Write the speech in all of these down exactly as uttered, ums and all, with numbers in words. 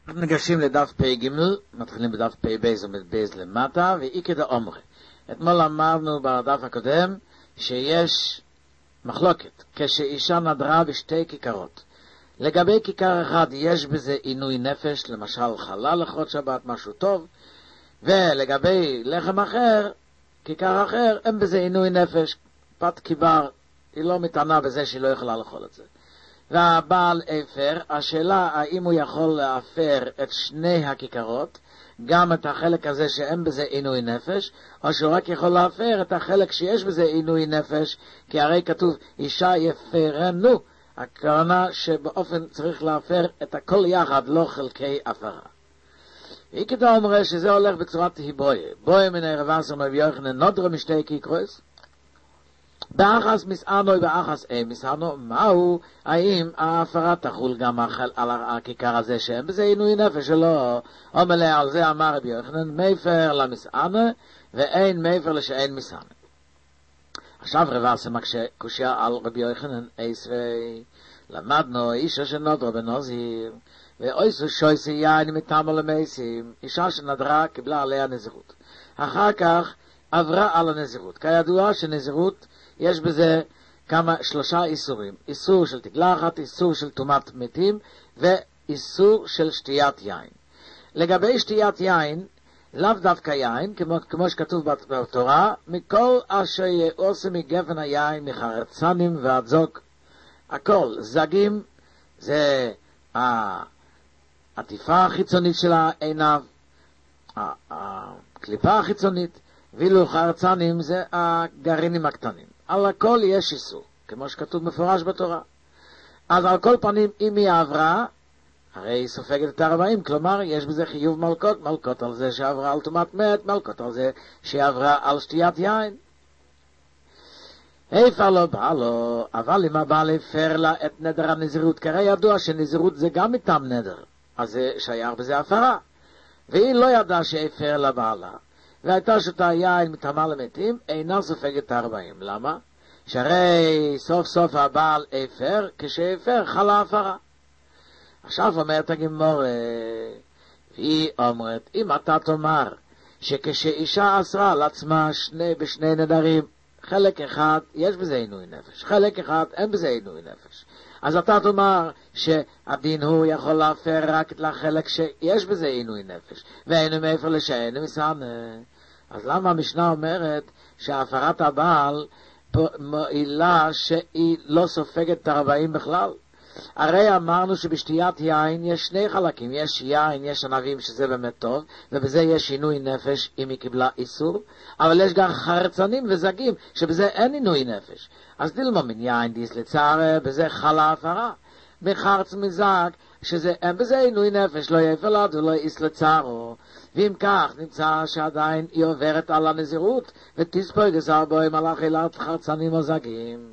ניגשים לדף פי גימל, מתחילים בדף פי בייז ומבייז למטה, ואיקד האומרי. אתמול למדנו בדף הקודם שיש מחלוקת, כשאישה נדרה בשתי כיכרות. לגבי כיכר אחד יש בזה עינוי נפש, למשל חלה לכרות שבת, משהו טוב, ולגבי לחם אחר, כיכר אחר, אין בזה עינוי נפש, פת קיבר, היא לא מתענה בזה שהיא לא יכולה לאכול את זה. והבעל אפר, השאלה האם הוא יכול להפר את שני הכיכרות, גם את החלק הזה שאין בזה עינוי נפש, או שהוא רק יכול להפר את החלק שיש בזה עינוי נפש, כי הרי כתוב אישה יפרנו, הכוונה שבאופן צריך להפר את הכל יחד, לא חלקי הפרה. היא כדאי אומרת שזה הולך בצורת היבויה, בויה מן הרבס ומבי יוחנן נודרה משתי כיכרוס, באחס מסענו ובאחס אין מסענו, מהו, האם ההפרה תחול גם על הכיכר הזה שאין בזה עינוי נפש שלו, או מלא על זה אמר רבי יוחנן, מייפר למסענה ואין מייפר לשאין מסענה. עכשיו רבסה מקשה קושיה על רבי יוחנן עשרי, למדנו אישה שנודרה בנוזיר, ואויסו שויסי יין מתאמו למייסים, אישה שנדרה קיבלה עליה נזירות. אחר כך עברה על הנזירות. כידוע שנזירות יש בזה כמה, שלושה איסורים. איסור של תגלחת, איסור של טומאת מתים, ואיסור של שתיית יין. לגבי שתיית יין, לאו דווקא יין, כמו, כמו שכתוב בתורה, מכל אשר יעושה מגפן היין, מחרצנים ועד זוק, הכל, זגים, זה העטיפה החיצונית של העיניו, הקליפה החיצונית, ואילו חרצנים זה הגרעינים הקטנים. על הכל יש איסור, כמו שכתוב מפורש בתורה. אז על כל פנים, אם היא עברה, הרי היא סופגת את ארבעים, כלומר, יש בזה חיוב מלכות, מלכות על זה שעברה על טומאת מת, מלכות על זה שעברה על שתיית יין. איפה לא בא לו, אבל אם הבעל הפר לה את נדר הנזירות, כרי ידוע שנזירות זה גם מטעם נדר, אז זה שייך בזה הפרה. והיא לא ידעה שהפר לה בעלה, והייתה שותה יין מטעמה למתים, אינה סופגת ארבעים. למה? שהרי סוף סוף הבעל הפר, כשהפר חלה הפרה. עכשיו אומרת הגמור, והיא אומרת, אם אתה תאמר שכשאישה אסרה על עצמה שני, בשני נדרים, חלק אחד יש בזה עינוי נפש, חלק אחד אין בזה עינוי נפש, אז אתה תאמר שהדין הוא יכול להפר רק לחלק שיש בזה עינוי נפש, ואין מאיפה לשאין מסענה. אז למה המשנה אומרת שהפרת הבעל מועילה שהיא לא סופגת ארבעים בכלל? הרי אמרנו שבשתיית יין יש שני חלקים, יש יין, יש ענבים שזה באמת טוב, ובזה יש עינוי נפש אם היא קיבלה איסור, אבל יש גם חרצנים וזגים שבזה אין עינוי נפש. אז דילמה מן יין דיס לצער, בזה חלה הפרה. מחרץ מזג, שזה אין בזה עינוי נפש, לא יפלד ולא איס לצערו. ואם כך נמצא שעדיין היא עוברת על הנזירות, ותספוג גזר בוים על אכילת חרצנים או זגים.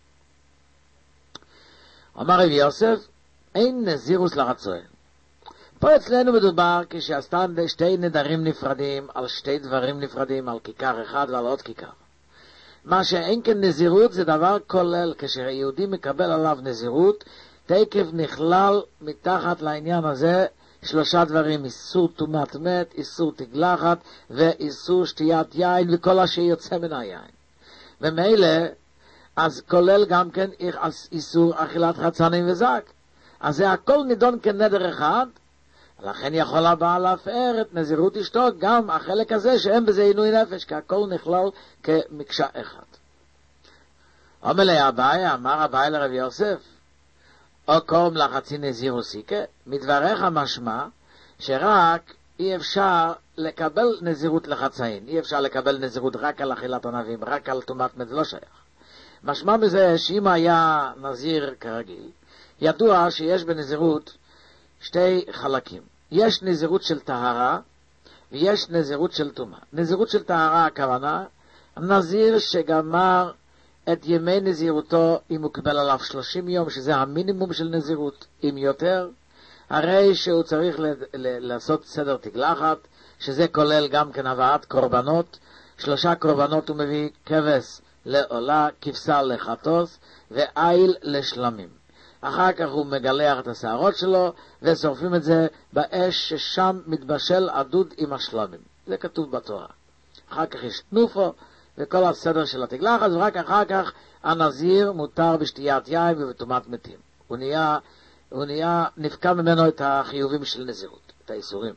אמר רבי יוסף, אין נזירוס לרצון. פה אצלנו מדובר כשעשתה שתי נדרים נפרדים על שתי דברים נפרדים, על כיכר אחד ועל עוד כיכר. מה שאין כן נזירות זה דבר כולל, כשיהודי מקבל עליו נזירות, תקף נכלל מתחת לעניין הזה שלושה דברים, איסור טומאת מת, איסור תגלחת ואיסור שתיית יין וכל אשר יוצא מן היין. ומילא, אז כולל גם כן איסור אכילת חרצנים וזג. אז זה הכל נידון כנדר אחד, לכן יכול הבעל להפר את נזירות אשתו גם החלק הזה שאין בזה עינוי נפש, כי הכל נכלל כמקשה אחד. אומר לי אביי, אמר אביי לרבי יוסף, או קום לחצי נזירו סיקה, מדבריך משמע שרק אי אפשר לקבל נזירות לחצאין, אי אפשר לקבל נזירות רק על אכילת ענבים, רק על טומאת מת, זה לא שייך. משמע בזה שאם היה נזיר כרגיל, ידוע שיש בנזירות שתי חלקים. יש נזירות של טהרה ויש נזירות של טומאה. נזירות של טהרה הכוונה, נזיר שגמר את ימי נזירותו, אם הוא קיבל עליו שלושים יום, שזה המינימום של נזירות, אם יותר, הרי שהוא צריך ל- ל- לעשות סדר תגלחת, שזה כולל גם כן הבאת קורבנות, שלושה קורבנות הוא מביא, כבש לעולה, כבשה לחטוס, ואיל לשלמים. אחר כך הוא מגלח את השערות שלו, ושורפים את זה באש ששם מתבשל עדוד עם השלמים. זה כתוב בתורה. אחר כך יש תנופו, וכל הסדר של התגלחת, ורק אחר כך הנזיר מותר בשתיית יין ובטומאת מתים. הוא נהיה, הוא נהיה, נפקע ממנו את החיובים של נזירות, את האיסורים.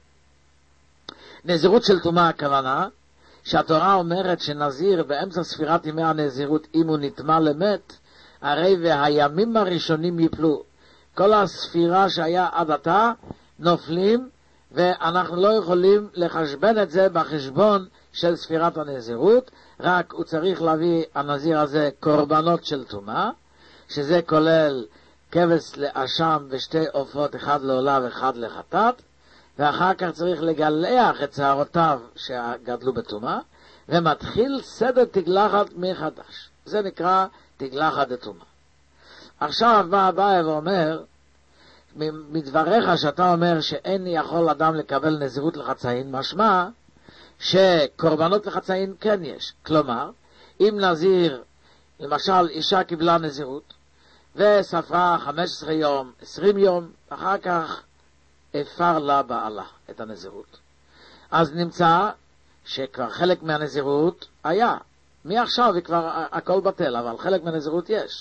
נזירות של טומאה הכוונה, שהתורה אומרת שנזיר באמצע ספירת ימי הנזירות, אם הוא נטמא למת, הרי והימים הראשונים יפלו. כל הספירה שהיה עד עתה נופלים, ואנחנו לא יכולים לחשבן את זה בחשבון של ספירת הנזירות, רק הוא צריך להביא הנזיר הזה קורבנות של טומאה, שזה כולל כבש לאשם ושתי עופות, אחד לעולה ואחד לחטאת, ואחר כך צריך לגלח את שערותיו שגדלו בטומאה, ומתחיל סדר תגלחת מחדש. זה נקרא תגלחת דטומאה. עכשיו בא אביי ואומר, מדבריך שאתה אומר שאין יכול אדם לקבל נזירות לחצאין, משמע שקורבנות לחצאין כן יש. כלומר, אם נזיר, למשל אישה קיבלה נזירות, וספרה חמישה עשר יום, עשרים יום, אחר כך הפר לה בעלה את הנזירות. אז נמצא שכבר חלק מהנזירות היה. מעכשיו היא כבר הכל בטל, אבל חלק מהנזירות יש.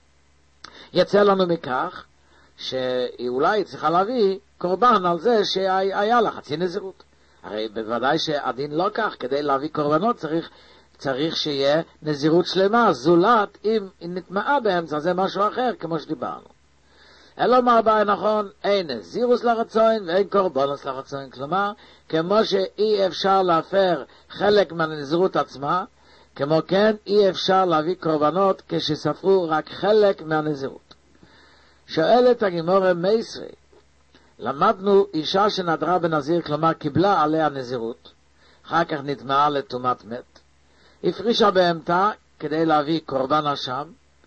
יצא לנו מכך שהיא אולי צריכה להביא קורבן על זה שהיה לה חצי נזירות. הרי בוודאי שהדין לא כך, כדי להביא קורבנות צריך, צריך שיהיה נזירות שלמה, זולת אם היא נטמעה באמצע, זה משהו אחר כמו שדיברנו. אלא מה בא נכון, אין נזירוס לרצון ואין קורבנוס לרצון. כלומר, כמו שאי אפשר להפר חלק מהנזירות עצמה, כמו כן אי אפשר להביא קורבנות כשספרו רק חלק מהנזירות. שואלת הגמרא מייסרי, למדנו אישה שנדרה בנזיר, כלומר קיבלה עליה נזירות, אחר כך נטמעה לטומאת מת, הפרישה בהמתה כדי להביא קורבן אשם,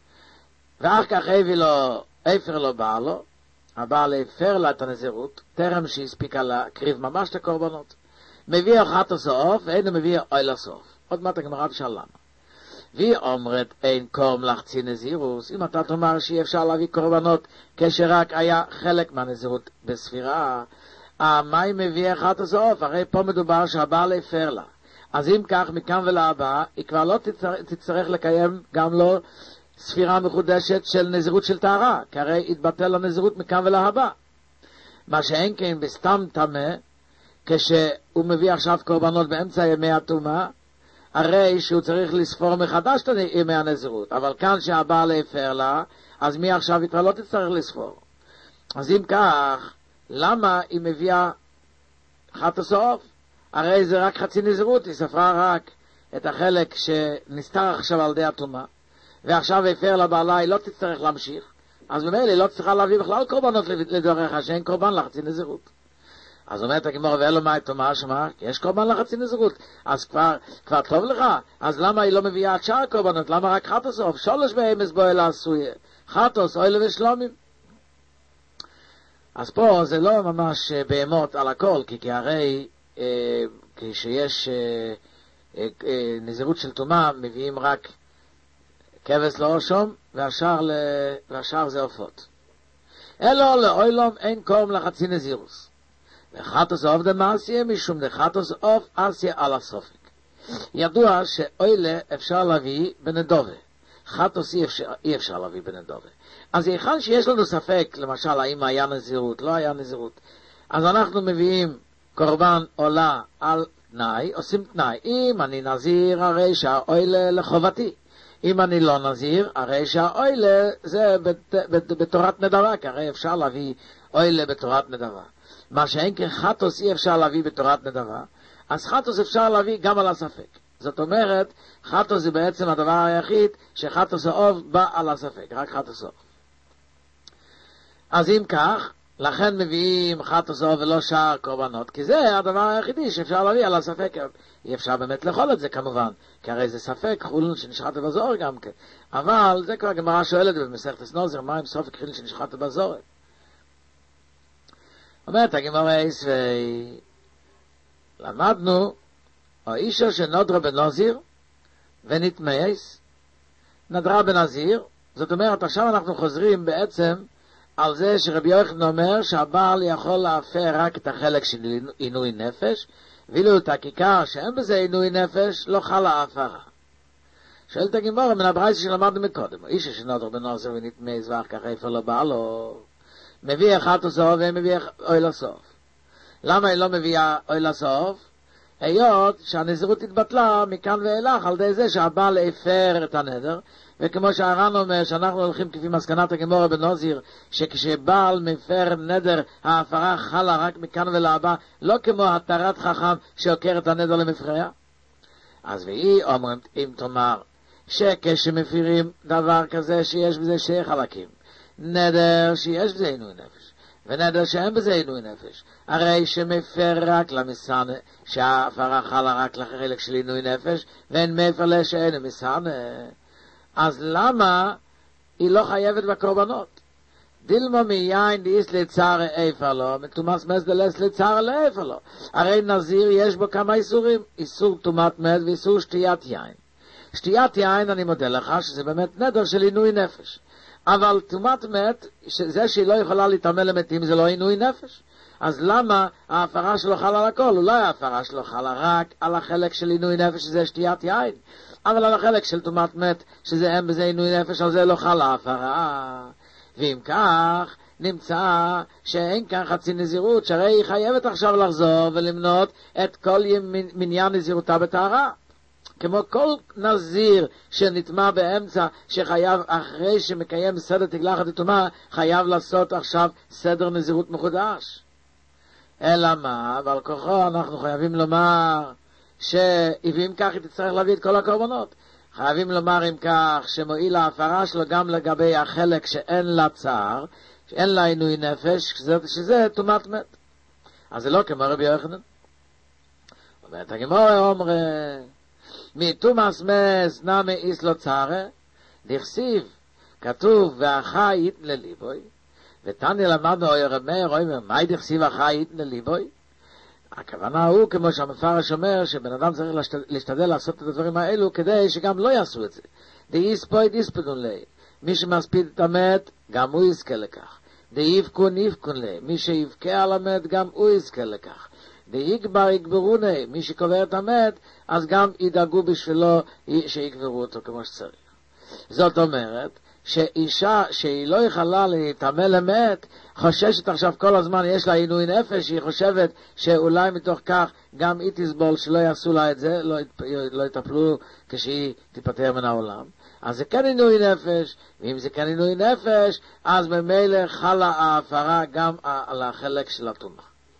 ואחר כך הביא לו, הפר לו בעלו, הבעל הפר לה את הנזירות, טרם שהספיקה להקריב ממש את הקורבנות, מביא אחת הסוף, ואין מביא אוי לסוף. עוד מעט הגמרא תשאל למה. והיא אומרת, אין קורם לחצי נזירוס, אם אתה תאמר שאי אפשר להביא קורבנות כשרק היה חלק מהנזירות בספירה, מה היא מביא אחת הסוף? הרי פה מדובר שהבעל הפר לה. אז אם כך, מכאן ולהבא, היא כבר לא תצטרך, תצטרך לקיים גם לא ספירה מחודשת של נזירות של טהרה, כי הרי התבטל הנזירות מכאן ולהבא. מה שאין כן בסתם טמא, כשהוא מביא עכשיו קורבנות באמצע ימי הטומאה, הרי שהוא צריך לספור מחדש את ימי הנזירות, אבל כאן שהבעל הפר לה, אז מי עכשיו היא כבר לא תצטרך לספור. אז אם כך, למה היא מביאה אחת הסוף? הרי זה רק חצי נזירות, היא ספרה רק את החלק שנסתר עכשיו על ידי הטומאה, ועכשיו הפר לבעלה, היא לא תצטרך להמשיך, אז ממילא היא לא צריכה להביא בכלל קורבנות לדבריך, שאין קורבן לחצי נזירות. אז אומרת הגמרא, ואלו מה תאמר שמה? יש קורבן לחצי נזירות, אז כבר, כבר טוב לך, אז למה היא לא מביאה את שאר הקורבנות? למה רק חטוס אוף? שולש בהמס בו אלא עשוי, חטוס, אוהל ושלומים. אז פה זה לא ממש בהמות על הכל, כי, כי הרי אה, כשיש אה, אה, אה, נזירות של טומאה, מביאים רק כבש לא שום, והשאר, ל... והשאר זה עופות. אלו לאוילום אין קורם לחצי נזירוס. וחטוס אוף דמאסיה משום דחטוס אוף אסיה על הסופק. ידוע שאוילה אפשר להביא בנדובה. חטוס אי אפשר, אי אפשר להביא בנדובה. אז היכן שיש לנו ספק, למשל, האם היה נזירות, לא היה נזירות, אז אנחנו מביאים קורבן עולה על תנאי, עושים תנאי. אם אני נזיר, הרי שהאוילה לחובתי. אם אני לא נזיר, הרי שהאוילה זה בת, בת, בתורת נדבה, כי הרי אפשר להביא אוילה בתורת נדבה. מה שאין כן חטוס אי אפשר להביא בתורת נדבה, אז חטוס אפשר להביא גם על הספק. זאת אומרת, חטוס זה בעצם הדבר היחיד שחטוס האוב בא על הספק, רק חטוס האוב. אז אם כך, לכן מביאים חטוס האוב ולא שאר קורבנות, כי זה הדבר היחידי שאפשר להביא על הספק. אי אפשר באמת לאכול את זה כמובן, כי הרי זה ספק חולין שנשחט בזור גם כן. אבל זה כבר גמרא שואלת במסכת נוזר, מה עם ספק חולין שנשחט בזור? אומרת הגמרא יסווי, למדנו, האישה שנודרה בנזיר ונטמאס, נדרה בנזיר, זאת אומרת עכשיו אנחנו חוזרים בעצם על זה שרבי יוחנן אומר שהבעל יכול להפר רק את החלק של עינוי נפש, ואילו את הכיכר שאין בזה עינוי נפש לא חלה ההפרה. שואלת הגמרא מן הברייתא שלמדנו מקודם, איש שנותר בנוזר ונטמא זבח ככה איפה לא בא לו, מביא אחד לסוף ומביא אוי לסוף. למה היא לא מביאה אוי לסוף? היות שהנזירות התבטלה מכאן ואילך על די זה שהבעל הפר את הנדר, וכמו שהר"ן אומר שאנחנו הולכים כפי מסקנת הגמרא בנוזיר, שכשבעל מפר נדר ההפרה חלה רק מכאן ולהבא, לא כמו התרת חכם שעוקר את הנדר למפרע. אז והיא אומרת, אם תאמר שכשמפירים דבר כזה שיש בזה שני חלקים, נדר שיש בזה עינוי נפש ונדר שאין בזה עינוי נפש, הרי שמפר רק למסענה, שההפרה חלה רק לחלק של עינוי נפש, ואין מפר שאין מסענה, אז למה היא לא חייבת בקורבנות? דילמה מיין דיס לצער איפה לו, מתומס מס דלס לצער לאיפה לו. הרי נזיר יש בו כמה איסורים, איסור תומת מת ואיסור שתיית יין. שתיית יין אני מודה לך שזה באמת נדר של עינוי נפש. אבל תומת מת, זה שהיא לא יכולה להתאמן למתים, זה לא עינוי נפש. אז למה ההפרה שלו חלה על הכל? אולי ההפרה שלו חלה רק על החלק של עינוי נפש, שזה שתיית יין. אבל על החלק של תומת מת, שזה אין בזה עינוי נפש, על זה לא חלה ההפרה. ואם כך, נמצא שאין כאן חצי נזירות, שהרי היא חייבת עכשיו לחזור ולמנות את כל מניין נזירותה בטהרה. כמו כל נזיר שנטמע באמצע, שחייב אחרי שמקיים סדר תגלחת וטומאה, חייב לעשות עכשיו סדר נזירות מחודש. אלא מה? ועל כוחו אנחנו חייבים לומר שאם כך היא תצטרך להביא את כל הקורבנות. חייבים לומר אם כך שמועיל ההפרה שלו גם לגבי החלק שאין לה צער, שאין לה עינוי נפש, שזה, שזה תומת מת. אז זה לא כמו רבי יוחנן. אומרת הגמרא אומרת, מתומאס מס נמי איס לא צערה, דכסיב, כתוב, והחי ייתן לליבוי, ותני למדנו אוי רמי, רואים, מה דכסיב החי ייתן לליבוי? הכוונה הוא, כמו שהמפרש אומר, שבן אדם צריך להשתדל, להשתדל לעשות את הדברים האלו, כדי שגם לא יעשו את זה. דאיס פוי דיספדון לי, מי שמספיד את המת, גם הוא יזכה לכך. דאיבקון יבקון לי, מי שיבכה על המת, גם הוא יזכה לכך. דאיגבר יגברוני, מי שקובר את המת, אז גם ידאגו בשבילו שיגברו אותו כמו שצריך. זאת אומרת, שאישה שהיא לא יכולה להתאמן למת, חוששת עכשיו כל הזמן, יש לה עינוי נפש, היא חושבת שאולי מתוך כך גם היא תסבול שלא יעשו לה את זה, לא, לא יטפלו כשהיא תיפטר מן העולם. אז זה כן עינוי נפש, ואם זה כן עינוי נפש, אז ממילא חלה ההפרה גם על החלק של הטומאה.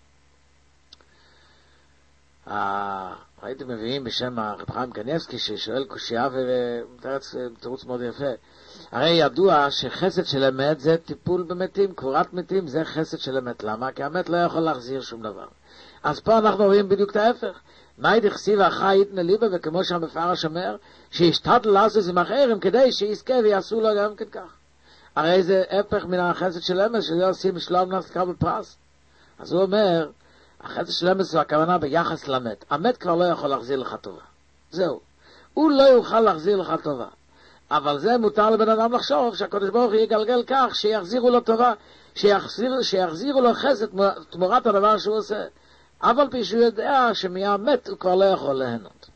הייתם מביאים בשם הרב חיים קניבסקי ששואל קושייה ותירוץ מאוד יפה. הרי ידוע שחסד של אמת זה טיפול במתים, קבורת מתים זה חסד של אמת. למה? כי המת לא יכול להחזיר שום דבר. אז פה אנחנו רואים בדיוק את ההפך. מה ידכסיב החי ייתן לליבו, וכמו שהמפרש אומר, שישתדל לעשות עם אחרים כדי שיזכה ויעשו לו גם כן כך. הרי זה הפך מן החסד של אמת, שזה עושים שלום נזכר בפרס. אז הוא אומר, החסד של אמת זה הכוונה ביחס למת. המת כבר לא יכול להחזיר לך טובה. זהו. הוא לא יוכל להחזיר לך טובה. אבל זה מותר לבן אדם לחשוב שהקדוש ברוך הוא יגלגל כך שיחזירו לו טובה, שיחזיר, שיחזירו לו חסד תמורת הדבר שהוא עושה. אבל פי שהוא יודע שמהמת הוא כבר לא יכול ליהנות.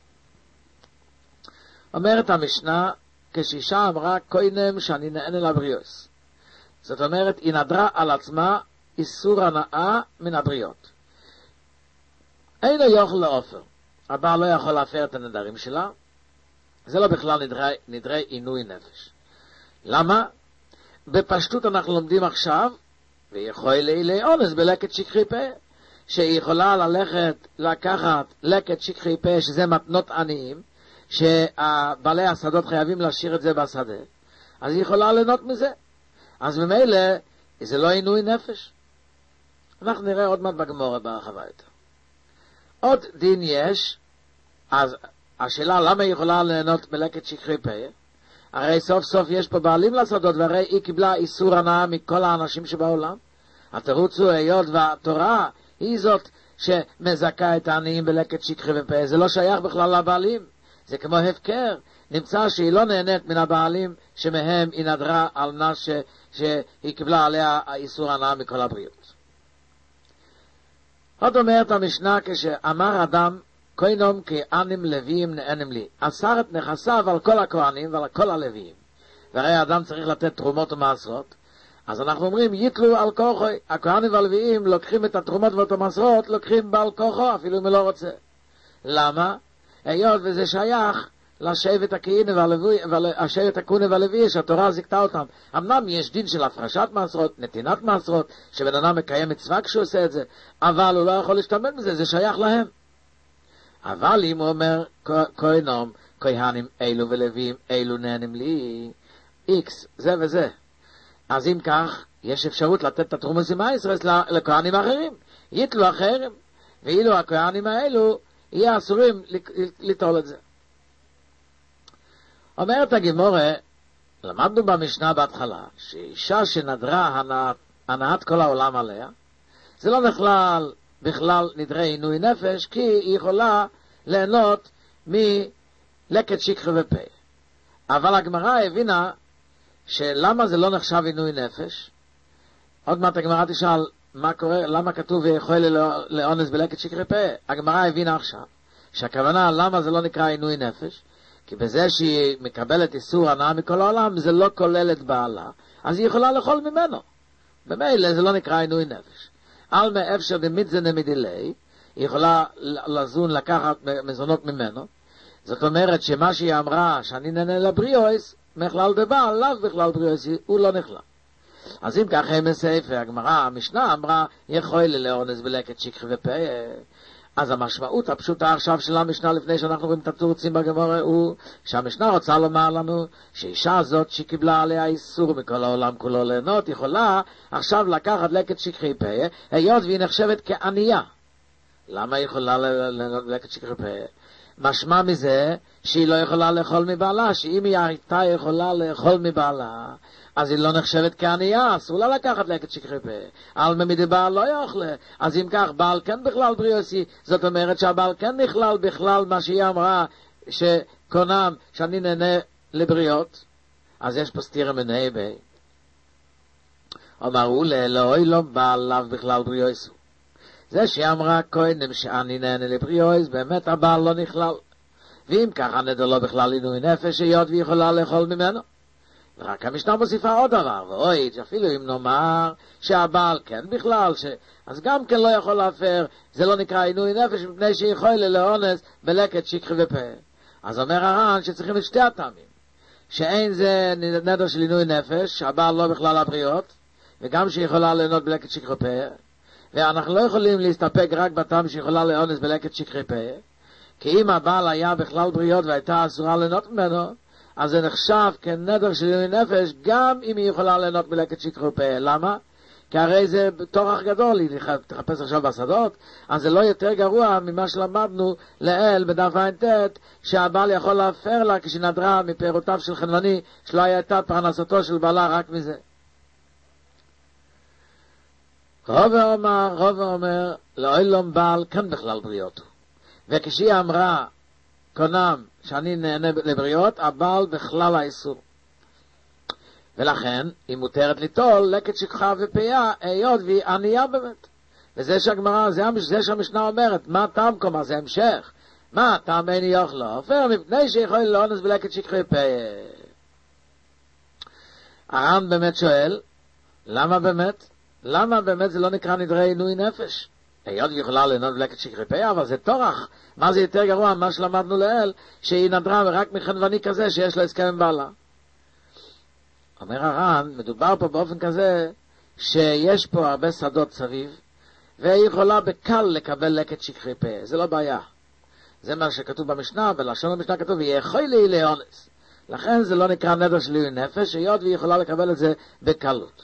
אומרת המשנה, כשאישה אמרה קוינם שאני נהנה לבריאוס. זאת אומרת, היא נדרה על עצמה איסור הנאה מן הבריאות. אין לו יוכל לאופר. הבעל לא יכול להפר את הנדרים שלה. זה לא בכלל נדרי, נדרי עינוי נפש. למה? בפשטות אנחנו לומדים עכשיו, ויכול לי אונס בלקט שקחי פה, שהיא יכולה ללכת, לקחת לקט שקחי פה, שזה מתנות עניים, שבעלי השדות חייבים להשאיר את זה בשדה, אז היא יכולה ליהנות מזה. אז ממילא, זה לא עינוי נפש. אנחנו נראה עוד מעט בגמרא בהרחבה יותר. עוד דין יש, אז השאלה למה היא יכולה ליהנות בלקט שקחי פה? הרי סוף סוף יש פה בעלים לשדות, והרי היא קיבלה איסור הנאה מכל האנשים שבעולם. התירוץ הוא היות והתורה היא זאת שמזכה את העניים בלקט שקחי פה, זה לא שייך בכלל לבעלים. זה כמו הפקר, נמצא שהיא לא נהנית מן הבעלים שמהם היא נדרה על מנת ש... שהיא קיבלה עליה איסור הנאה מכל הבריאות. עוד אומרת המשנה, כשאמר אדם כהנום כענים לוויים נענים לי, אסר את נכסיו על כל הכהנים ועל כל הלוויים, והרי האדם צריך לתת תרומות ומעשרות, אז אנחנו אומרים יתלו על כוחו, הכהנים והלוויים לוקחים את התרומות ואת המעשרות, לוקחים בעל כוחו אפילו אם הוא לא רוצה. למה? היות וזה שייך לשבט הכהן והלוי, השבט הכהן והלוי שהתורה זיכתה אותם. אמנם יש דין של הפרשת מעשרות, נתינת מעשרות, שבן אדם מקיים מצווה כשהוא עושה את זה, אבל הוא לא יכול להשתמש בזה, זה שייך להם. אבל אם הוא אומר כהנום, כהנים אלו ולוויים אלו נהנים לי, איקס, זה וזה, אז אם כך, יש אפשרות לתת את התרומות ממעשרה לכהנים אחרים, יתלו אחרים, ואילו הכהנים האלו יהיה אסורים ליטול את זה. אומרת הגמורה, למדנו במשנה בהתחלה, שאישה שנדרה הנעת, הנעת כל העולם עליה, זה לא נכלל בכלל נדרי עינוי נפש, כי היא יכולה ליהנות מלקט שכחה ופה. אבל הגמרא הבינה שלמה זה לא נחשב עינוי נפש. עוד מעט הגמרא תשאל מה קורה, למה כתוב ויכול לאונס בלקט שכחה ופה. הגמרא הבינה עכשיו שהכוונה למה זה לא נקרא עינוי נפש, כי בזה שהיא מקבלת איסור הנאה מכל העולם זה לא כולל את בעלה, אז היא יכולה לאכול ממנו. במילא זה לא נקרא עינוי נפש. על מאפשר דמיתזנה מדילי, היא יכולה לזון לקחת מזונות ממנו. זאת אומרת שמה שהיא אמרה שאני נהנה לבריאוס, מכלל דבעל, לאו בכלל בריאוס, הוא לא נכלל. אז אם כך הם מסעיפה, הגמרא, המשנה אמרה, יכול לאונס בלקט שכחה ופה. אז המשמעות הפשוטה עכשיו של המשנה לפני שאנחנו רואים את התורצים בגמרא הוא שהמשנה רוצה לומר לנו שאישה הזאת שקיבלה עליה איסור מכל העולם כולו ליהנות יכולה עכשיו לקחת לקט שכחי פה היות והיא נחשבת כענייה. למה היא יכולה ליהנות לקט שכחי פה? משמע מזה שהיא לא יכולה לאכול מבעלה, שאם היא הייתה יכולה לאכול מבעלה אז היא לא נחשבת כענייה, אסור לה לקחת לקט שכחי פה. על ממידי בעל לא יאכל. אז אם כך, בעל כן בכלל בריאוסי, זאת אומרת שהבעל כן נכלל בכלל מה שהיא אמרה, שקונם, שאני נהנה לבריות, אז יש פה סתירה מנהי בי. אמרו לאלוהי לא בעל לאו בכלל בריאוסי. זה שהיא אמרה קודם שאני נהנה לבריאוס, באמת הבעל לא נכלל. ואם כך הנדר לא בכלל עינוי נפש, היות והיא יכולה לאכול ממנו. רק המשנה מוסיפה עוד דבר, ואוי, אפילו אם נאמר שהבעל כן בכלל, ש... אז גם כן לא יכול להפר, זה לא נקרא עינוי נפש, מפני שיכול לאונס בלקט שכחה ופה. אז אומר הר"ן שצריכים את שתי הטעמים, שאין זה נדר של עינוי נפש, שהבעל לא בכלל הבריות, וגם שיכולה ליהנות בלקט שכחה ופה, ואנחנו לא יכולים להסתפק רק בטעם שיכולה לאונס בלקט שכחה ופה, כי אם הבעל היה בכלל בריות והייתה אסורה ליהנות ממנו, אז זה נחשב כנדר של עינוי נפש, גם אם היא יכולה ליהנות בלקט שכחה ופה. למה? כי הרי זה תורח גדול, היא תחפש עכשיו בשדות, אז זה לא יותר גרוע ממה שלמדנו לאל בדף ע"ט, שהבעל יכול להפר לה כשנדרה מפירותיו של חנווני, שלא הייתה פרנסתו של בעלה רק מזה. רוב אומר, רוב אומר, לעולם בעל כן בכלל בריות. וכשהיא אמרה, קונם, שאני נהנה לבריות, הבעל בכלל האיסור. ולכן, היא מותרת ליטול לקט שכחה ופייה, היות והיא ענייה באמת. וזה שהגמרא, זה, זה שהמשנה אומרת, מה טעם קומה, זה המשך. מה טעם אין יאכלו? אפשר מפני שיכול לאונס בלקט שכחה ופייה. הר"ן באמת שואל, למה באמת? למה באמת זה לא נקרא נדרי עינוי נפש? היות והיא יכולה ליהנות בלקט שכחה ופה, אבל זה תורח. מה זה יותר גרוע? מה שלמדנו לאל, שהיא נדרה רק מחנווני כזה שיש לו הסכם עם בעלה. אומר הר"ן, מדובר פה באופן כזה, שיש פה הרבה שדות סביב, והיא יכולה בקל לקבל לקט שכחה ופה. זה לא בעיה. זה מה שכתוב במשנה, בלשון המשנה כתוב, יכול לי לאונס. לכן זה לא נקרא נדר של עינוי נפש, היות והיא יכולה לקבל את זה בקלות.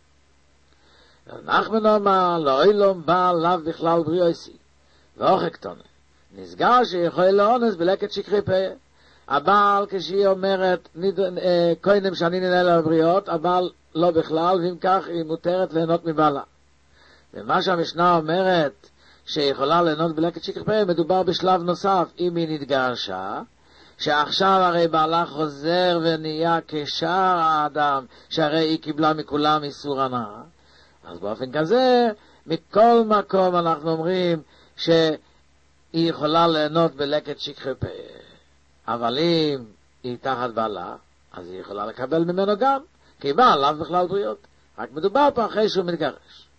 אנחנו נאמר, לעולם בעל לאו בכלל בריאוסי, ואוכק תונה, נסגר שיכול לאונס בלקט שכחה ופה. הבעל כשהיא אומרת, קודם שאני נהנה לבריאות, הבעל לא בכלל, ואם כך היא מותרת ליהנות מבעלה. ומה שהמשנה אומרת, שיכולה ליהנות בלקט שכחה ופה, מדובר בשלב נוסף, אם היא נתגרשה, שעכשיו הרי בעלה חוזר ונהיה כשאר האדם, שהרי היא קיבלה מכולם איסור הנאה. אז באופן כזה, מכל מקום אנחנו אומרים שהיא יכולה ליהנות בלקט שכחי פה. אבל אם היא תחת בעלה, אז היא יכולה לקבל ממנו גם, כי בעל לאו בכלל בריאות. רק מדובר פה אחרי שהוא מתגרש.